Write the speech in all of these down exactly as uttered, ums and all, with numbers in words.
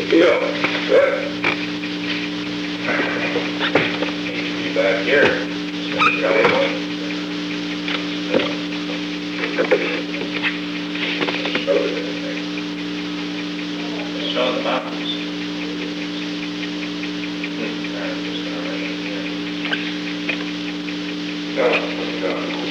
Yeah, good. Be back here. Show the mountains. Go, go.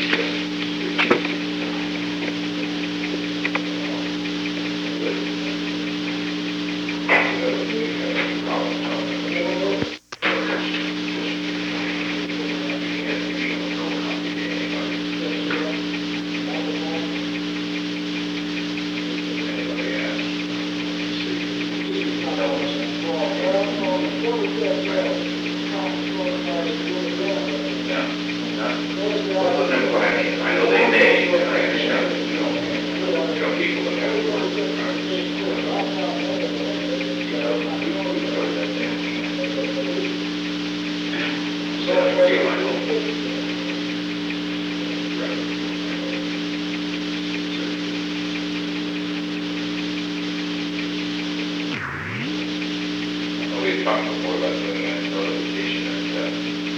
I know they may, but I understand, you know, you know, people that have work. So, I feel like, we talked before about doing that notification and, uh,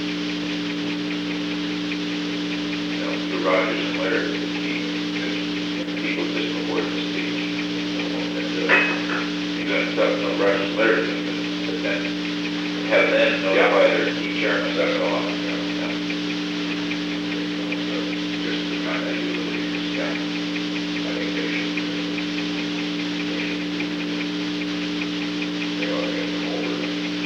you know, through Rogers and Laird, the people just report the speech. And, uh, you got stuff from Rogers and Laird, but then have them notify their key chairman, that's all. Yeah. So, just the kind of usually, yeah, I think they should. They ought to get them over.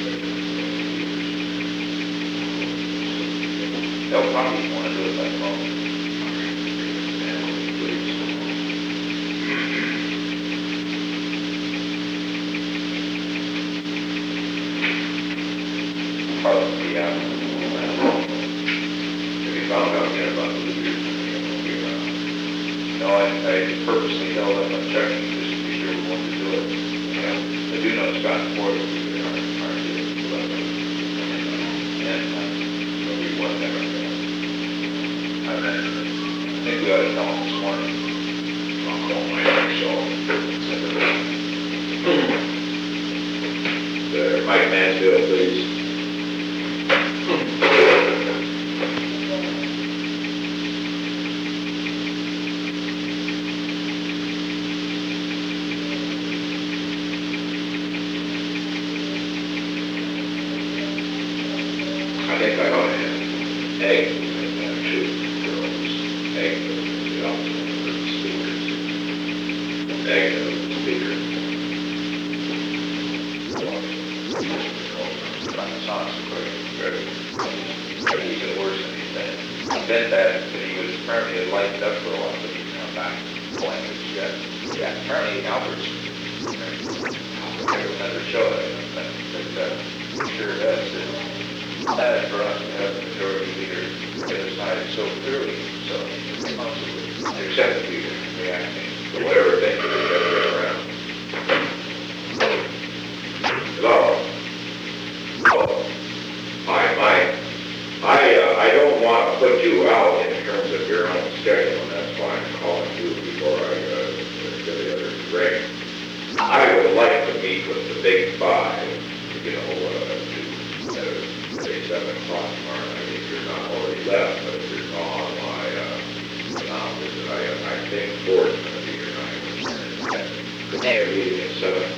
They'll probably want to do it by phone. Probably, yeah. If you found out again about the leaders, no, I, I purposely held up on checking just to be sure we wanted to do it. You know, I do know Scott Ford will be there, aren't they? And, uh, so we want to never. I think we ought to tell them this morning. I'll call my so. There, Mike Mansfield, please. I think I ought to have eggs and two girls. Egg the opposite speakers. Egg the speaker. The song's very, very even worse than he's been. Ben that, but he was apparently lightened up for a while, but he's come back. Playing with yeah, yeah, apparently Albert's another show, but uh, sure does. Sad for us to have the majority leader the other side so clearly, so accept the leader reacting to whatever thing that they get around. Hello. Oh, hi, Mike. I uh, I don't want to put you out in terms of your own schedule, and that's why I'm calling you before I uh, get the other ring. I would like to meet with the big five, you know, uh, to uh, say seven o'clock tomorrow night. If you're not already left, but if you're on my uh, um, visit, I, I think Ford's going to be here tonight. They're meeting at seven.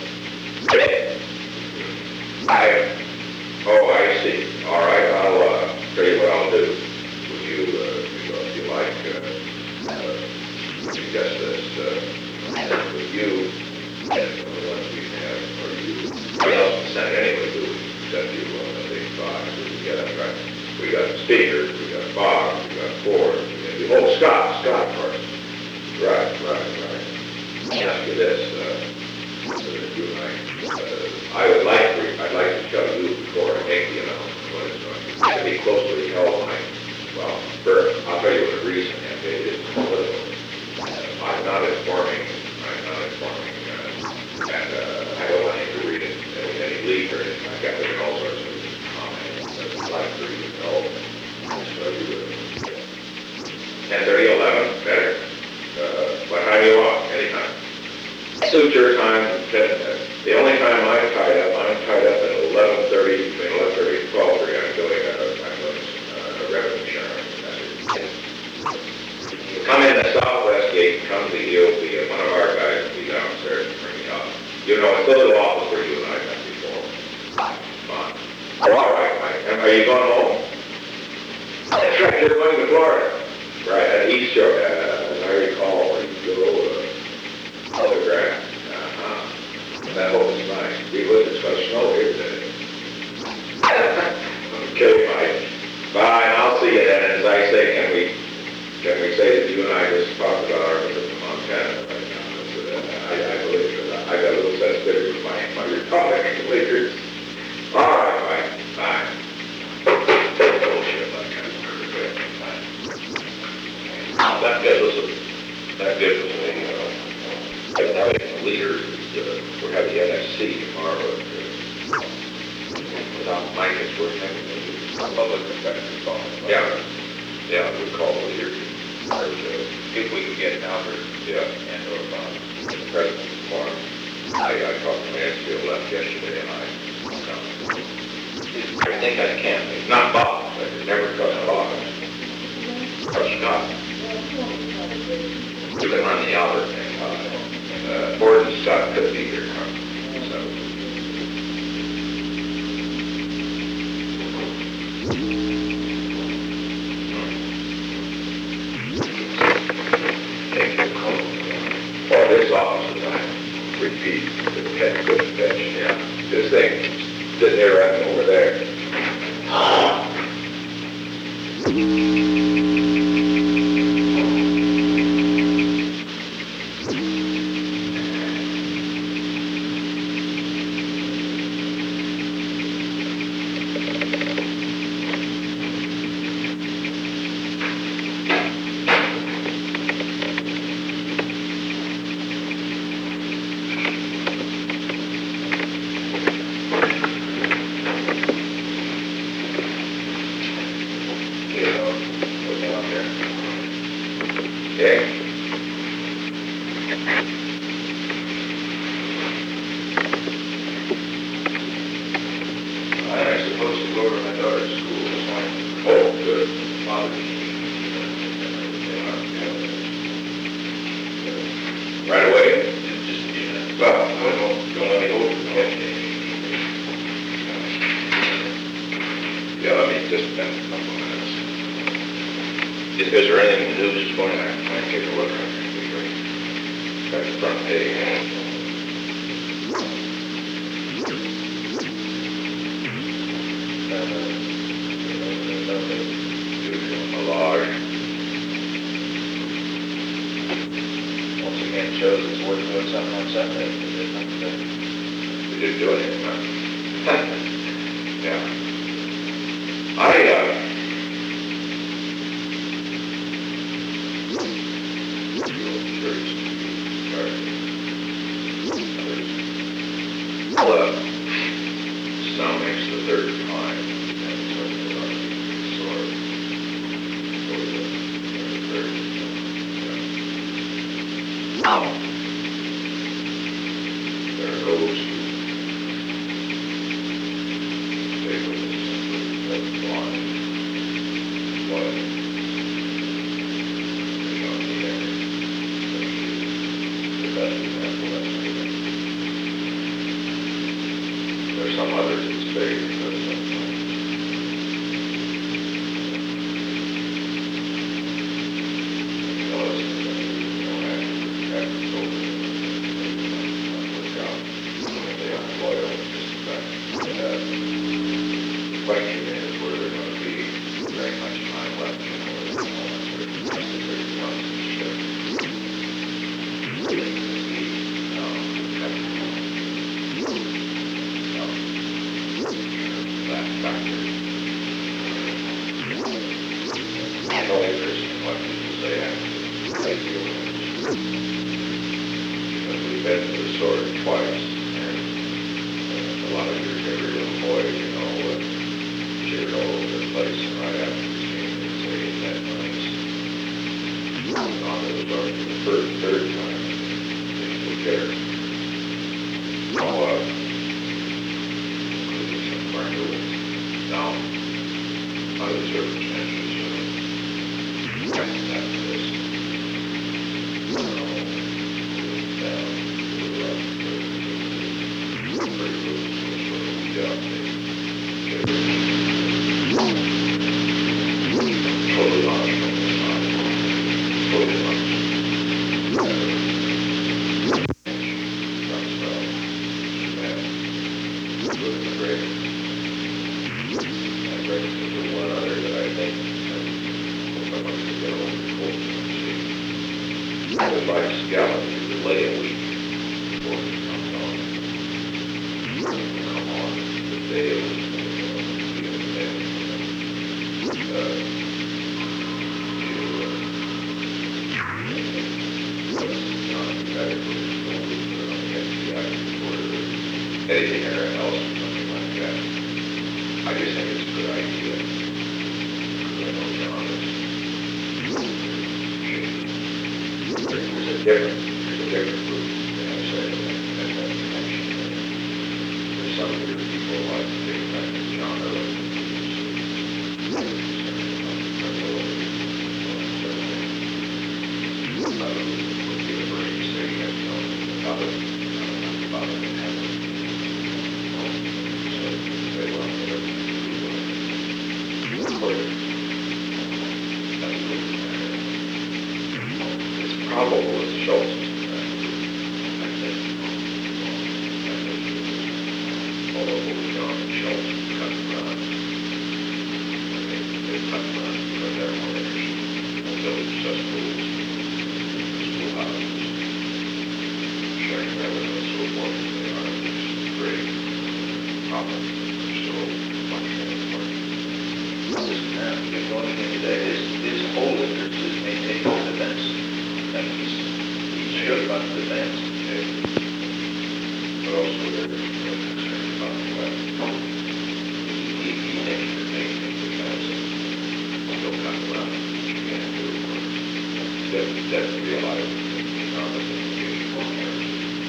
I, oh, I see. All right, I'll uh, tell you what I'll do. Would you, uh, you know, if you like, uh, uh, suggest this uh, with you and the ones we have, or you, somebody else in the Senate anyway, who send you on the big five. We got, right, we got speakers, we got Bob, we got Ford, we got, oh, Scott, Scott first. Right, right, right. Let me ask you this, uh, so that you and I, uh, I would like, to, I'd like to tell you before I make the announcement what it's going to be closely held. My, well, first, I'll tell you what the reason is. It's political. Uh, I'm not informing, I'm not informing, uh, and uh, I don't want you to read it, any, any leak or anything like that. There's all sorts of comments that I'd like for you to know. So you would, ten thirty, eleven, better. Uh, what time you want? Anytime. Suit your time. The only time I try the office where you and I met before. Fine. Fine. Oh, all right, Mike. And are you going home? That's right, you're going to Florida. Right, at Easter, uh, as I recall, you go, uh, autograph. Uh-huh. That was nice. We would, it's going to snow here today. Okay, Mike. Bye, and I'll see you then. As I say, can we, can we say that you and I just talked about our trip to Montana right now? So that I, I believe it. I got a little sensitivity with my, my Republican leaders. All right, Mike. Bye. Bullshit, that kind of perfect. That gives us a, that gives us a, uh, having leaders, uh, we're having the N S C tomorrow. Uh, without Mike, it's worth having a public effective call. Yeah. Yeah, we call the leaders. Uh, if we could get Albert, yeah, and or uh, the president tomorrow. I, I talked to Mansfield left yesterday, and I, um, I think I can. Not Bob. I could never trust Bob. Trust Scott. We can run the Albert thing. Uh, uh, Gordon Scott could be here. Huh? So. Well, this office is, I repeat, the ten foot bench, yeah. This thing, sitting there right over there. pretty loose, and sort of weed out the, get rid of totally honest from the side, totally honest. That's, uh, bad. Look at the grade. I read the one other that I think, uh, if I wanted to get over the cold, see. I would like to scallop to delay a week before it comes on. Come on, the day of the day. Uh, to, uh, not better for this whole week, but on the F B I or anything else or something like that. I just think it's a good idea. Because I know John is there's a different, there's a different group than I say that that has connection. There's some of your people like to take back to John Early. It's probable it's Schultz. I think. Although John and Schultz cut and run. I think they cut and run because they're more interested in village cesspools, schoolhouses, sharing revenue and so forth. They are these great problems that are still functioning in the park. The only thing today is, is whole interest is maintaining the fence. That he's, he's sure about the fence. Okay. But also they're they're concerned about the weather. He, he thinks that maintaining the fence and still cut around, which you can't do. He doesn't, he doesn't realize that the economic implication for parents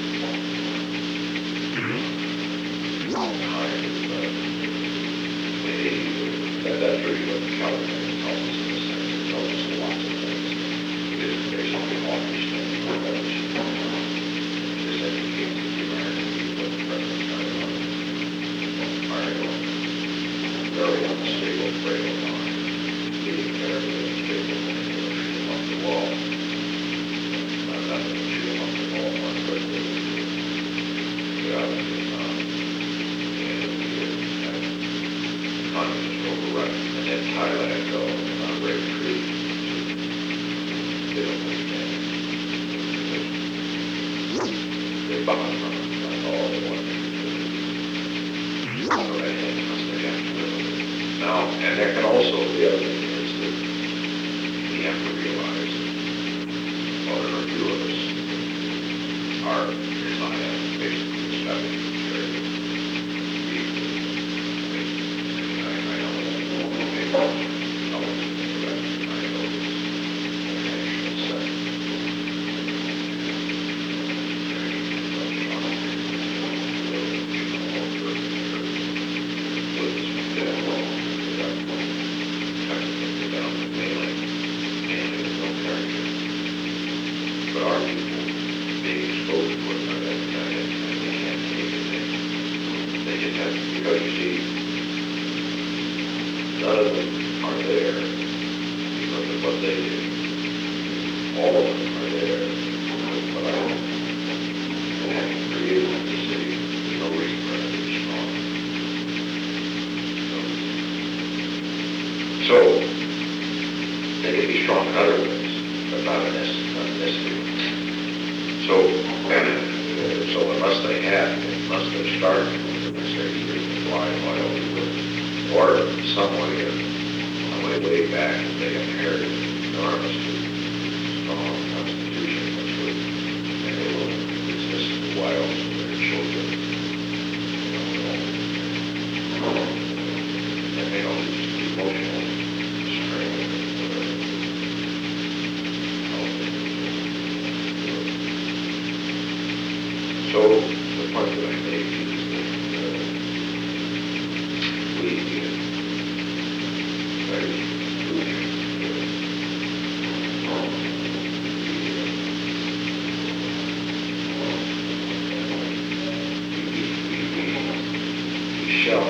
is behind it, but maybe that, that's really what the California tells us in a sense. It tells us lots of things. It is basically understanding our village. This indicates that the American people at the present time are in a very unstable frame of mind, leading terribly unstable and off the wall. Not nothing to shoot off the wall more quickly. Get out of Vietnam. And the communist overrun, and then Thailand go on a great retreat. They don't understand. They bomb from it. That's all they want to do. So I think they have to live with it. Now, and there can also, the other thing is that we have to realize that, well, there are a few of us are relying basically the strategy of charity. But our people being exposed to it, and they can't take it. They just have, because you see, none of them are there because of what they do. All of them are there because of what I do. And having created the city, there's no reason for it to be strong. So, they can be strong in other ways, but not in this, not in this field. So, and, uh, so unless they have, unless they start, unless they reason why, why don't we would, or some way, uh, way, way back, they inherited an enormously strong constitution, which would enable them to exist in the wild for their children, you know, all, and they don't lose emotional strength. So the point that I make is that uh, we uh, try to include uh, Michelle.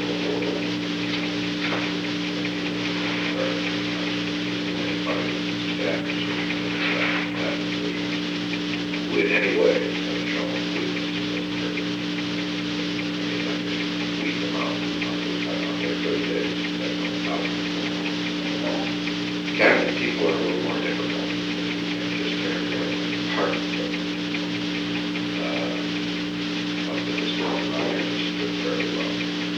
Would anyway, show them, weed them out, on their thirty days, that's no problem. Cabinet people are a little more difficult, and just very, very hard to, uh, up to this point, I understood very well.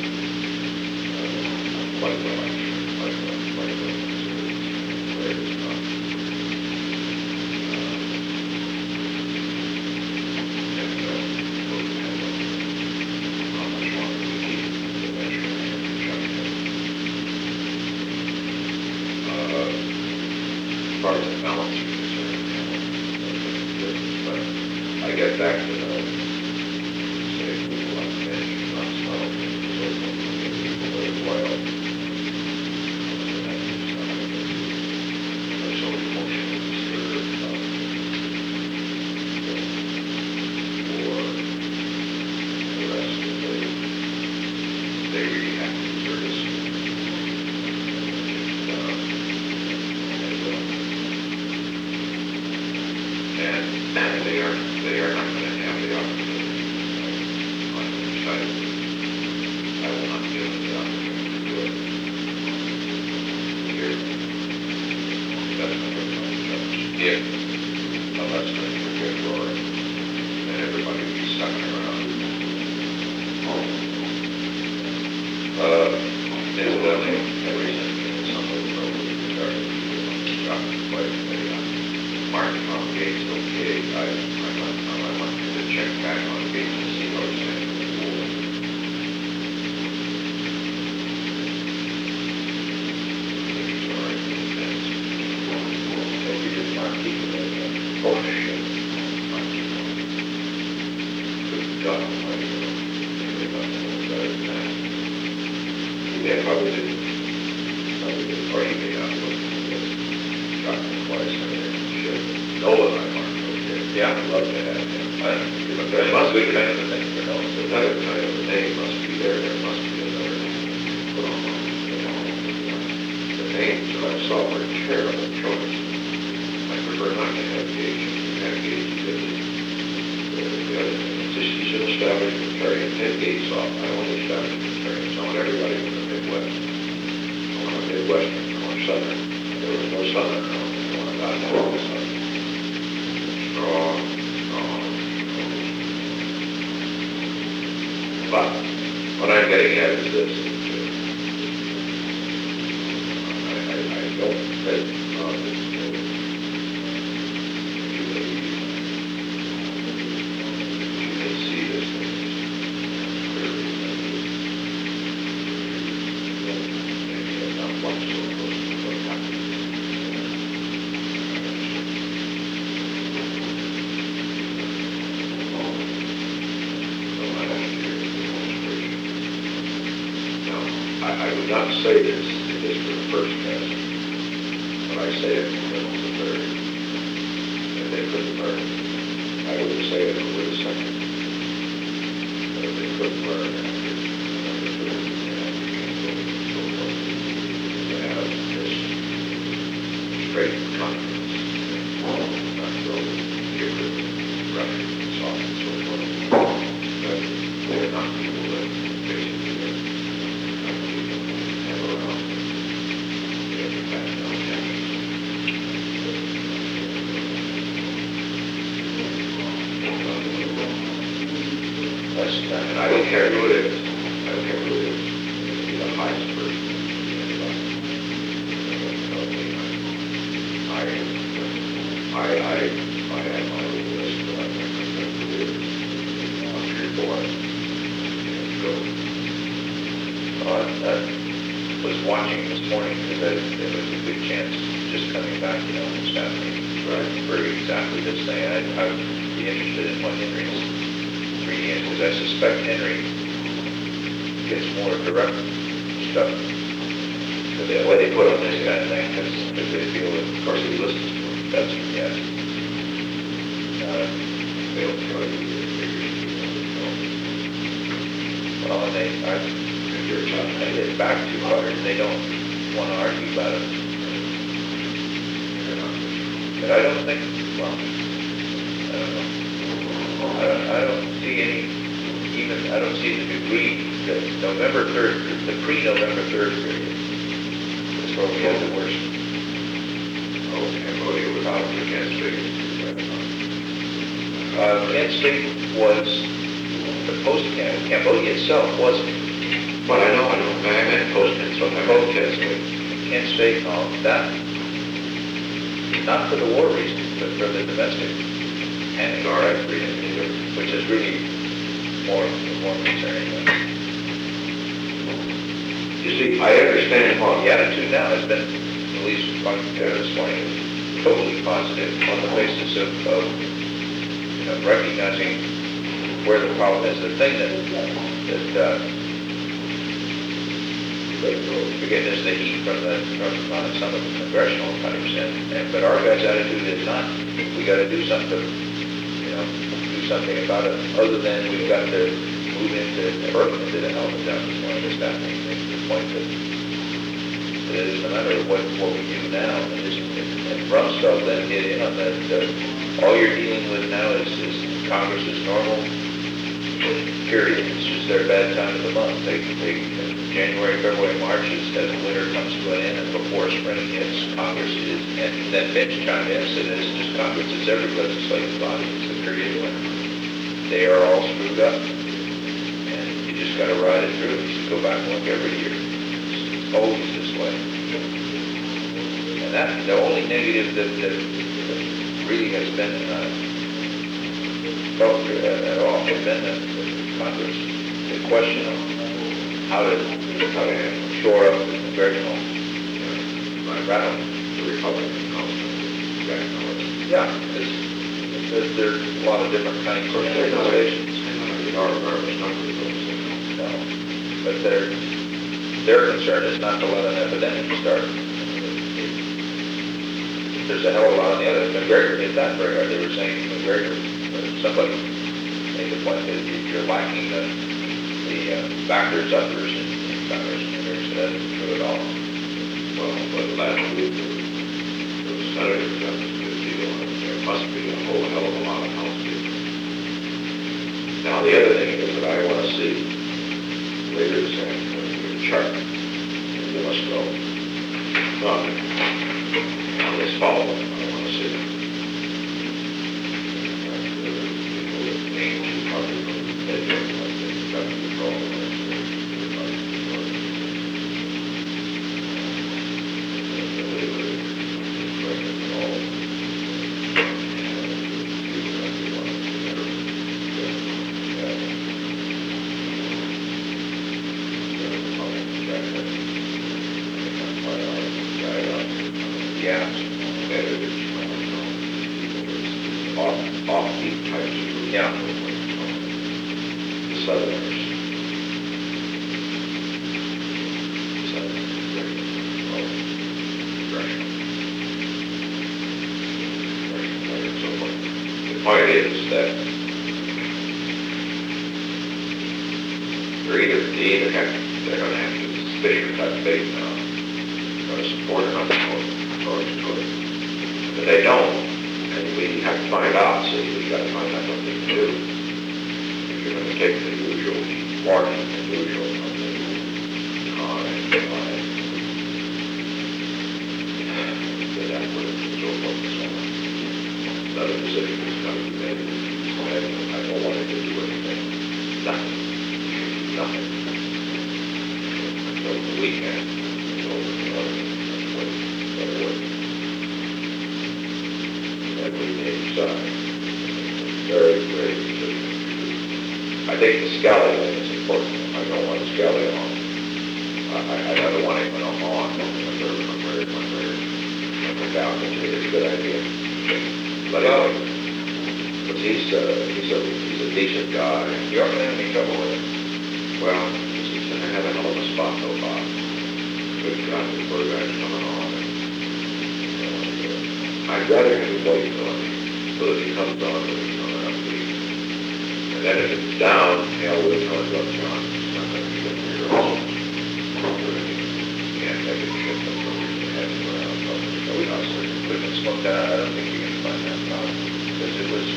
Uh, quite well, actually, quite well, quite well, so, where it's not. As far as the balance is concerned, but I get back to the, say, people like fish, not snow, so people that are wild. They're so emotionally disturbed about or the rest of the, they really have to be serious. And they are, they are not going to have the opportunity on their side. I will not give them the opportunity to do it. Here, that's not going to be judged. If, unless they forget Rory, then everybody will be sucking around. Uh, incidentally, every single some of the roads started to stop quite a bit. Marking on the gates, okay, I, I went, I went to check back on the gates to see what was saying before. It's all right, it's, so we did not keep it again. Oh, shit. Not keep it. Good God, I don't know. They got the whole better than that. They probably didn't, probably didn't, or he may not look at it. Shot me twice, I mean. Noah and I aren't okay. Yeah, I'd love to have him. I don't know. There must be kind of a thing for Noah. So another kind of a name must be there. There must be another name. Put on the names that I saw were terrible choice. I prefer not to have Gage. Have Gage because the, the other thing is just he's an established contrarian. Take Gates off. I want established contrarians. I want everybody from the Midwest. I want a Midwestern. I want Southern. There was no Southern. I want a goddamn Southern. Strong, strong, strong. But what I'm getting at is this. I, I, I don't think uh, this will you may, you may see this as clearly maybe I'm not quite so close to what happened. I would not say this, it is for the first test, but I say it for the third. If they couldn't learn, I wouldn't say it for the second. But if they couldn't learn after the third, and so forth, to have just straight confidence, not so different, rushing, and soft, and so forth. But they're not people that basically are and I don't care who it is. I don't care who it is. It can be the highest person. I, I, I, I have my little list that I've been with for years. I'm three, four. Go. Uh, I was watching this morning because there was a good chance just coming back, you know, and staff meeting. Right. For exactly this thing. I, I would be interested in what Henry's reading is, because I suspect Henry gets more direct stuff. Yeah, what they put on This this kind of thing, because they feel that, of course, he listens to them. that's, yeah. Uh, They don't tell you the figures. Well, and they, I, You're I tough. hit it back too hard, and they don't want to argue about it. But I don't think, well, I don't know. I don't, I don't see any, even, I don't see the degree, the November third, the pre-November third period. That's where we had the worst. Oh, Cambodia was out for Kent State. Uh, Kent State was, the post-Cam, Cambodia itself wasn't. Well, I know, I know, I meant post-Kent, so I meant Kent State. Kent State, no, that, not for the war reasons, but for the domestic panic. All right, reading. Which is really more, more concerning. You see, I understand Well, how, the attitude now has been, at least like uh, this morning, totally positive on the basis of, of you know, recognizing where the problem is. The thing that, that uh, again, is the heat from the, from uh, some of the congressional types, and, and, but our guys' attitude is not, we gotta do something, you know, do something about it, other than we've got to move into, or into the health and justice one of the staffing, makes the point that, that it isn't a matter of what, what we do now, and just, and Rumsfeld then hit in on that, uh, all you're dealing with now is, is Congress is normal, period. It's just their bad time of the month. They, they, January, February, March is as winter comes to an end, and before spring hits, Congress is, and then Mitch chimed in and said, it's just Congress, it's every legislative body, it's the period when they are all screwed up. And you just gotta ride it through. You should go back and look every year. It's always this way. And that, the only negative that, that, that really has been, uh, felt at, at all has been the, the Congress, the question of how to, how to shore up the congressional, uh, rattle. the Republican Congress. Yeah, there's, there's, there's a lot of different kinds of organizations. They are enormous numbers of those. No, but their, their concern is not to let an epidemic start. There's a hell of a lot on the other. McGregor did that very hard. They were saying McGregor, uh, somebody made the point that if you're lacking the, the uh, backers, uppers in, in Congress, and there's that true at all. Well, but last week, the senators got this good deal, and there must be a whole hell of a lot of House people. Now, the other thing is that I want to see later this afternoon, your chart, and you must go. Um, on this follow-up, I want to see. Names, probably, they don't like they got control. Yeah. Off, offbeat types of. Yeah. The Southerners. Southerners, very, well, Russian. Russian, and so forth. The point is that they're either, they either have, they're gonna have to, this Fisher type debate now, gonna support or not support, Tories, Tories. If they don't, and we have to find out, so we got to find out what they can do. If you're going to take the usual warning, the usual, uh, and, uh, then that's what it's so focused on. Another decision is going to be made, and I don't want it to do anything, nothing, nothing. Until the weekend, until the other, that's what, that's what. That we may decide. Very, very decision. I think the Scully thing is important. I don't want Scully on. I, I, I don't want him on. I'm very, I'm very, I'm very, I'm very down. It's a good idea. But anyway, but he's, uh, he's a, he's a decent guy. You aren't having any trouble with it. Well, he's gonna have a hell of a spot though, Bob. Good guy, the poor guy's coming on. I'd rather him wait on him, so that he comes on when he's on an upbeat. And then if it's down, hell, we'll tell him about John. It's not gonna be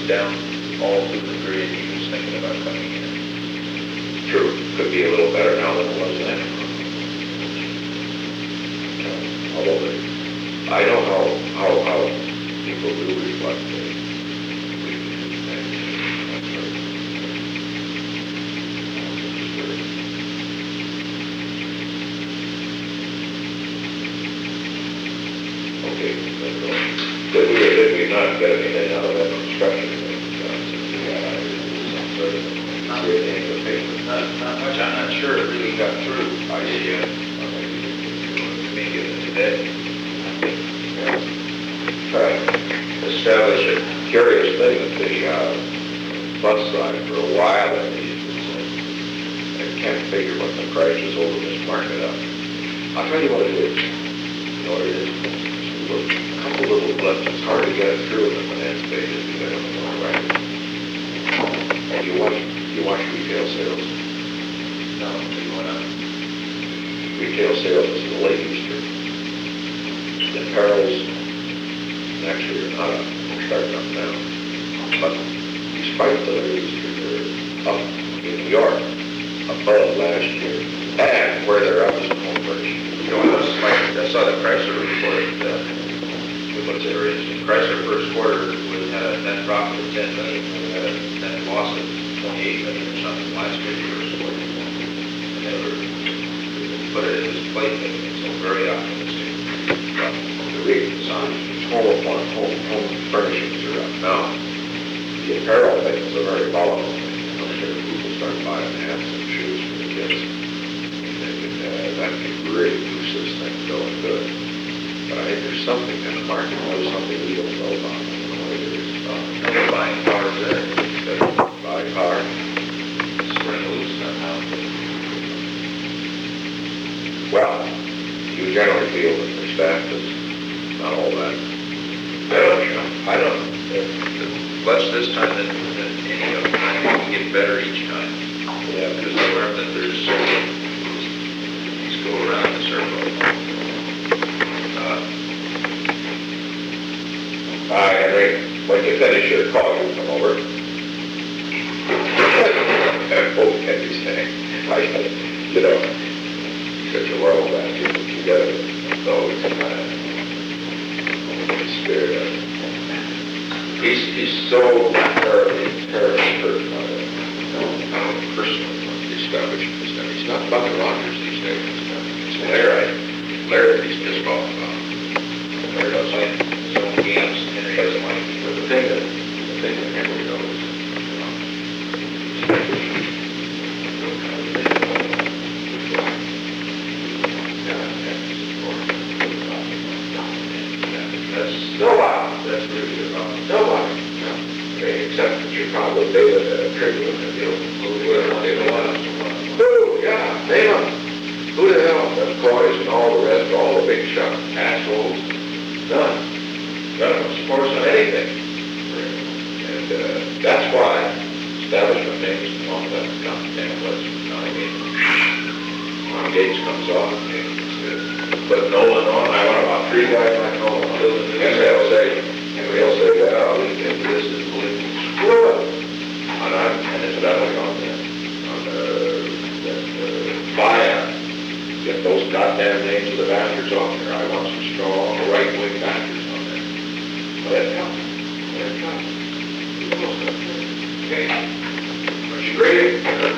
down all through the period he was thinking about coming in. True, could be a little better now than it was then. Although, they- I know how, how, how people do reflect the weaknesses and things. That's right. Okay, let's go. Did we, or did we not get anything out of that construction? Not really in the paper. Not, not much, I'm not sure it really got through. I see it. Maybe it today. Establish a curious thing that the uh, bus side for a while, and he was, I can't figure what the price is over this market up. I'll tell you what it is. You know what it is? A couple little blips. It's hard to get it through in the finance pages because I don't know right. And you watch, you watch retail sales. No, you want to? Retail sales is in the Lake Easter. The apparel's actually are not up, they're starting up now. But despite the Lake Easter, they're up in New York, above last year. And where they're up is in home furnishing. You know, I was like, I saw the Chrysler report, uh, what's it, the Chrysler first quarter was, had a net profit of ten million, and had a net loss of twenty-eight million or something last year, first quarter. And they were, put it in this plate, and so very optimistic. But The reasons on home, home, home, home furnishings are up now. The apparel things are very volatile. I'm sure people start buying hats and shoes for the kids. And uh, that can really boost this thing going good. But I think there's something in the market, there's something we don't know about. I don't know what it is. uh, they're buying cars there, instead of Buy a car. spring loose somehow. Well, you generally feel that their staff is not all that. I don't, I don't, uh, less this time than, than any other time. I think we get better each time. Yeah, Because I learned that there's, these go around in a circle. Uh, Hi, Henry. When you finish your call, you come over. Okay, he's saying, I, you know, such a world that you put together, it's always kind of spirit of it. He's, he's so terribly, terribly hurt by it. How personally the establishment is done. He's not Buck Rogers these days. It's Larry. Larry that he's pissed off about. Larry doesn't like his own games, Henry doesn't like. But the thing that, the thing that Henry knows, you know, That's, nobody, that's really the problem. nobody, no. I mean, except the Chicago Daily uh, Tribune, and you know, who the hell, they don't want us. Who, yeah, name them. Who the hell, the McCoys and all the rest, all the big shot assholes, none. None of them support us on anything. And uh, that's why establishment names on that goddamn list. Now, I mean, Tom Gates comes on and uh, put Nolan on. I want about three guys like Nolan on. And they'll say, and they'll say, well, we think this is political. Screw it. And I'm, and it's battling on that, on uh, that uh, buy-out. Get those goddamn names of the bastards on there. I want some strong right-wing bastards on there. Let it come. Let it come. Okay. Are you ready?